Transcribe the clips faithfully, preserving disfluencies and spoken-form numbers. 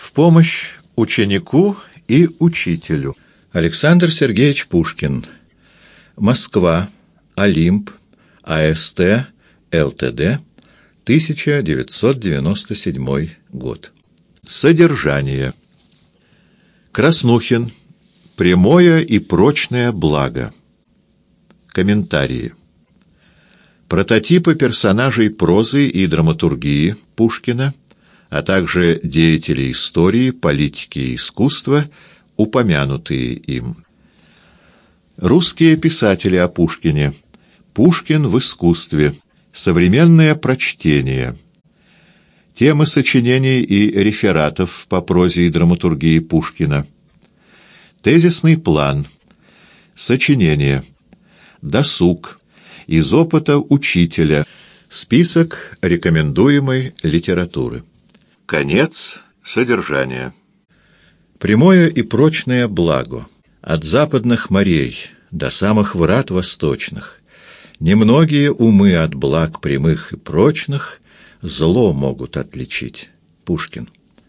В помощь ученику и учителю. Александр Сергеевич Пушкин. Москва. Олимп. АСТ. ЛТД. тысяча девятьсот девяносто седьмой год. Содержание. Краснухин. Прямое и прочное благо. Комментарии. Прототипы персонажей прозы и драматургии Пушкина, а также деятелей истории, политики и искусства, упомянутые им. Русские писатели о Пушкине. Пушкин в искусстве. Современное прочтение. Темы сочинений и рефератов по прозе и драматургии Пушкина. Тезисный план. Сочинение. Досуг. Из опыта учителя. Список рекомендуемой литературы. Конец содержания. Прямое и прочное благо. От западных морей до самых врат восточных. Немногие умы от благ прямых и прочных зло могут отличить. Пушкин.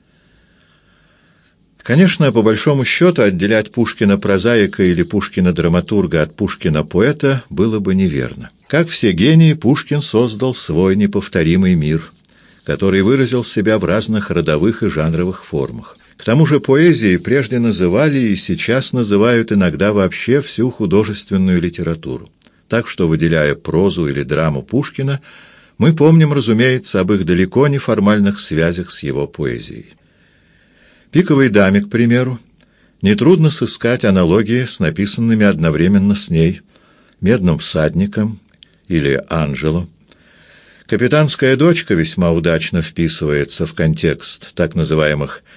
Конечно, по большому счету, отделять Пушкина-прозаика или Пушкина-драматурга от Пушкина-поэта было бы неверно. Как все гении, Пушкин создал свой неповторимый мир, который выразил себя в разных родовых и жанровых формах. К тому же поэзией прежде называли и сейчас называют иногда вообще всю художественную литературу. Так что, выделяя прозу или драму Пушкина, мы помним, разумеется, об их далеко не формальных связях с его поэзией. «Пиковой даме», к примеру, нетрудно сыскать аналогии с написанными одновременно с ней «Медным всадником» или «Анджело». «Капитанская дочка» весьма удачно вписывается в контекст так называемых